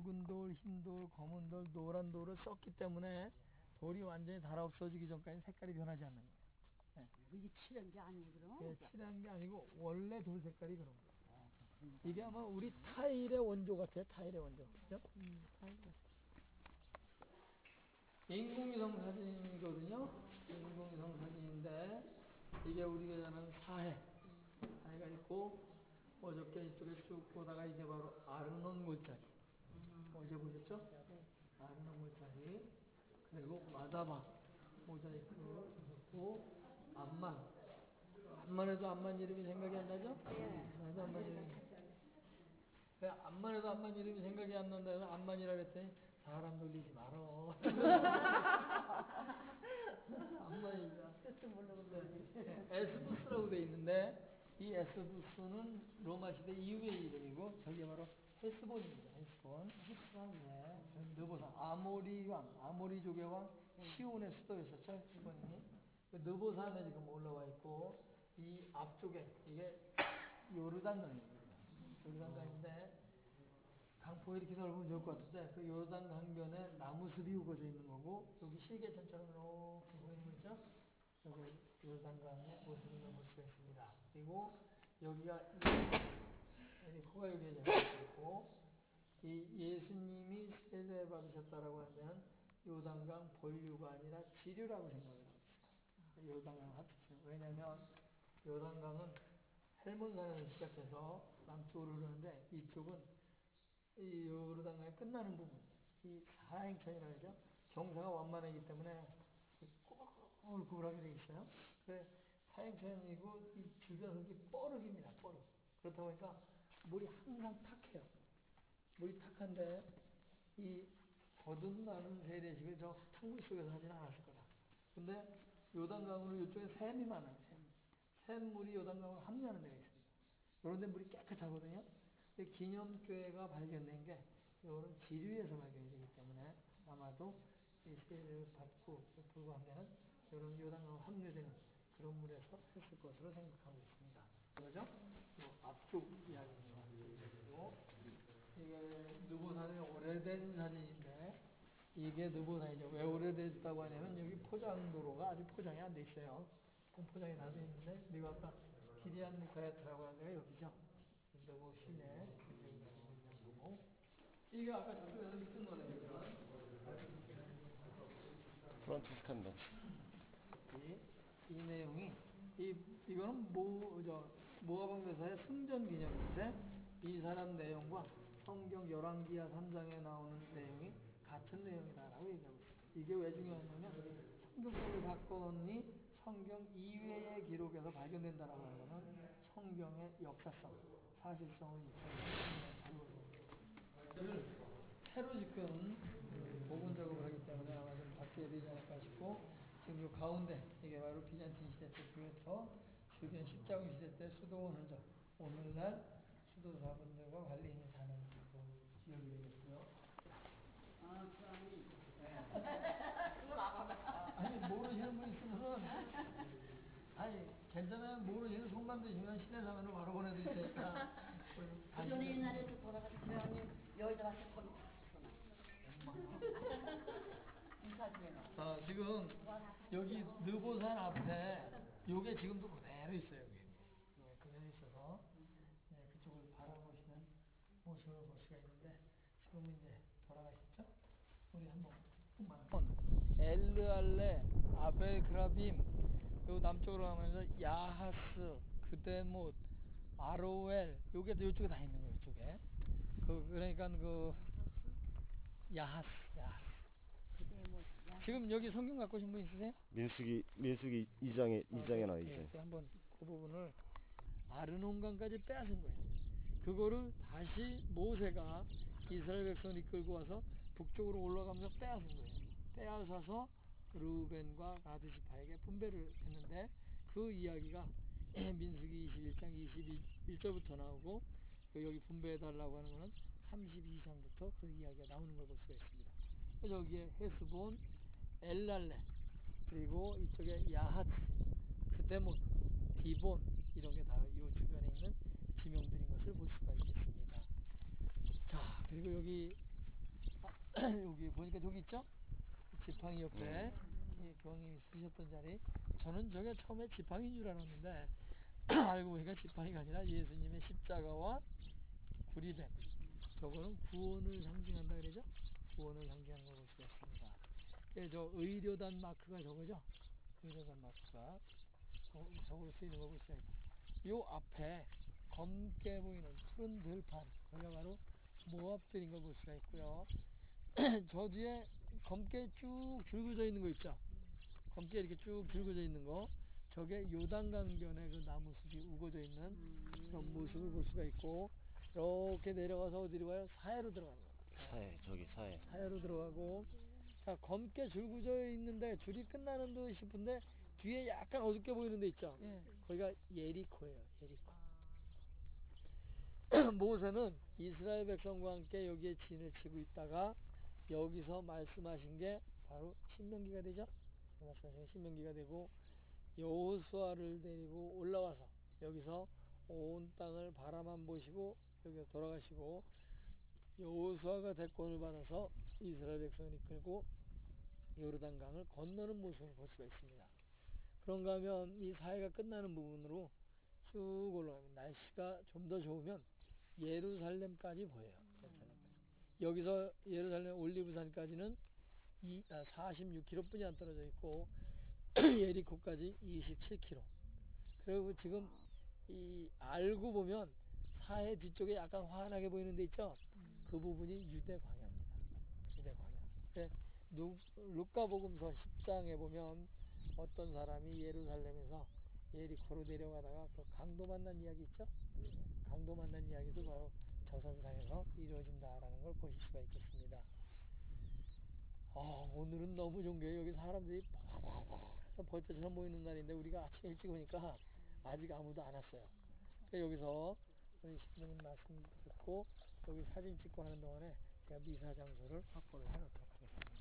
붉은 돌, 흰 돌, 검은 돌, 노란 돌을 썼기 때문에 돌이 완전히 달아없어지기 전까지 색깔이 변하지 않는 거예요. 네. 이게 칠한 게 아니에요, 그럼? 예, 칠한 게 아니고 원래 돌 색깔이 그런 거예요. 이게 아마 우리 타일의 원조 같아요. 타일의 원조. 그죠? 타일 같아. 인공위성 사진이거든요. 인공위성 사진인데 이게 우리가 아는 사해가 있고 어저께 이쪽에 쭉 보다가 이게 바로 아르논 골짜기. 어제 보셨죠? 아르논 골짜기. 그리고 마다바 모자이크 있고 암만 해도 암만 이름이 생각이 안 나죠? 나도 암만 이름이. 암만 해도 암만 이름이 생각이 안 난다 해서 암만이라 그랬더니 사람 놀리지 말어. 암만이다. 뜻도 모르고 그러지. 에스부스라고 돼 있는데 이 에스부스는 로마 시대 이후의 이름이고 저게 바로 헤스본입니다. 헤스본. 네. 느보산. 아모리 왕, 아모리족의 왕 시온의 수도였었죠. 헤스본이. 느보산에 지금 올라와 있고 이 앞쪽에 이게 요르단강입니다. 요르단강인데 강폭이 이렇게 넓으면 좋을 것 같은데 그 요르단 강변에 나무숲이 우거져 있는 거고 여기 실개천처럼 이렇게 보이는 거 있죠? 여기 요르단강의 모습을 볼 수가 있습니다. 그리고 여기가 에리코가 여기에 있고 이 예수님이 세례 받으셨다라고 하면 요단강 본류가 아니라 지류라고 생각을 하고 있어요. 요단강 합치죠. 왜냐하면 요단강은 헬몬산에서 시작해서 남쪽으로 흐르는데 이쪽은 이 요르단강에 끝나는 부분, 이 사행천이라고 하죠. 경사가 완만하기 때문에 꼬불꼬불하게 되어 있어요. 그래 사행천이고 이 주변 흙이 뻐륵입니다. 뻐륵. 그렇다 보니까 물이 항상 탁해요. 물이 탁한데 이 거듭나는 세례식을 저 탕물 속에서 하지는 않았을 거다. 근데 요단강으로 이쪽에 샘이 많아요. 샘물이 요단강으로 합류하는 데가 있습니다. 이런 데 물이 깨끗하거든요. 근데 기념교회가 발견된 게 이런 지류에서 발견이 되기 때문에 아마도 이 세례를 받고 불구하면 이런 요단강으로 합류되는 그런 물에서 했을 것으로 생각하고 있습니다. 그죠? 앞쪽 이야기죠. 이게 느보산의 오래된 사진인데 이게 느보산이죠. 왜 오래됐다고 하냐면 여기 포장도로가 아직 포장이 안 돼 있어요. 포장이 다 돼 있는데 그리고 아까 기리안 니카야트라고 하는 데가 여기죠. 느보 시내 이게 아까 저쪽에서 있던 거네요. 프런트 스캔더. 이 내용이 이거는 모아방대사의 승전 기념인데 이 사람 내용과 성경 열왕기하 3장에 나오는 내용이 같은 내용이다라고 얘기하고 있습니다. 이게 왜 중요하냐면 성경 속의 사건이 성경 이외의 기록에서 발견된다라고 하는 것은 성경의 역사성, 사실성을 이를 새로 지금 복원 작업을 하기 때문에 아마 좀 바뀌어야 되지 않을까 싶고 지금 이 가운데 이게 바로 비잔틴 시대 때부터 주변 십자군 시대 때 수도원 흔적 오늘날 수도사분들과 관리인이 사는 그 지역이 되겠고요. 그건 알아. 아니 모르시는 분 있으면은 아니 괜찮아요. 모르시는 손만 드시면 시내사면으로 바로 보내드릴 테니까 그 전에 옛날에 그 돌아가신 회원님 여의도 와서 거기 이 사진에는. 지금 여기 느보산 앞에 요게 지금도 그대로 있어요. 여기. 그대로 있어서 그쪽을 바라보시는 모습을 볼 수가 있는데 지금 이제 돌아가셨죠? 우리 한번 엘르알레, 아벨그라빔 요 남쪽으로 가면서 야하스, 그데못, 아로엘 요게 이쪽에 다 있는 거예요. 이쪽에 그러니까 야하스. 지금 여기 성경 갖고 오신 분 있으세요? 민수기 2장에 나와 있어요. 한번 그 부분을 아르논강까지 빼앗은 거예요. 그거를 다시 모세가 이스라엘 백성을 이끌고 와서 북쪽으로 올라가면서 빼앗은 거예요. 빼앗아서 르우벤과 가드 지파에게 분배를 했는데 그 이야기가 민수기 21장 21절부터 나오고 여기 분배해달라고 하는 거는 32장부터 그 이야기가 나오는 걸 볼 수가 있습니다. 여기에 헤스본, 엘랄레 그리고 이쪽에 야하츠, 그데못, 디본 이런 게 다 이 주변에 있는 지명들인 것을 볼 수가 있겠습니다. 자, 그리고 여기 여기 보니까 저기 있죠? 지팡이 옆에 이 교황님이 쓰셨던 자리. 저는 저게 처음에 지팡이인 줄 알았는데 알고 보니까 지팡이가 아니라 예수님의 십자가와 구리뱀. 저거는 구원을 상징한다 그러죠? 구원을 상징하는 걸 볼 수가 있습니다. 예, 저 의료단 마크가 저거죠? 의료단 마크가 저걸로 쓰이는 걸 볼 수가 있고, 요 앞에 검게 보이는 푸른 들판, 거기가 바로 모압들인 걸 볼 수가 있고요. 저 뒤에 검게 쭉 줄겨져 있는 거 있죠? 검게 이렇게 쭉 줄겨져 있는 거, 저게 요단강변에 그 나무숲이 우거져 있는 그런 모습을 볼 수가 있고, 이렇게 내려가서 어디로 가요? 사해로 들어가는 거예요. 사해, 저기 사해. 사해로 들어가고, 자, 검게 줄겨져 있는데 줄이 끝나는 듯 싶은데 뒤에 약간 어둡게 보이는 데 있죠? 거기가 예리코예요. 예리코. 모세는 이스라엘 백성과 함께 여기에 진을 치고 있다가 여기서 말씀하신 게 바로 신명기가 되죠? 말씀하신 신명기가 되고, 여호수아를 데리고 올라와서 여기서 온 땅을 바라만 보시고 여기서 돌아가시고, 여호수아가 대권을 받아서 이스라엘 백성을 이끌고 요르단강을 건너는 모습을 볼 수가 있습니다. 그런가 하면 이 사회가 끝나는 부분으로 쭉 올라가면 날씨가 좀 더 좋으면 예루살렘까지 보여요. 여기서 예루살렘 올리브산까지는 46km 뿐이 안 떨어져 있고 예리코까지 27km. 그리고 지금 이 알고 보면 사해 뒤쪽에 약간 환하게 보이는 데 있죠? 그 부분이 유대 광야입니다. 유대 광야. 루카복음서 10장에 보면 어떤 사람이 예루살렘에서 예리코로 내려가다가 그 강도 만난 이야기 있죠? 강도 만난 이야기도 바로 저선상에서 이루어진다라는 걸 보실 수가 있겠습니다. 오늘은 너무 좋은 게 여기 사람들이 퍽퍽퍽 벌떼처럼 보이는 날인데 우리가 아침에 일찍 오니까 아직 아무도 안 왔어요. 여기서 우리 신부님 말씀 듣고 여기 사진 찍고 하는 동안에 제가 미사 장소를 확보를 해 놓도록 하겠습니다.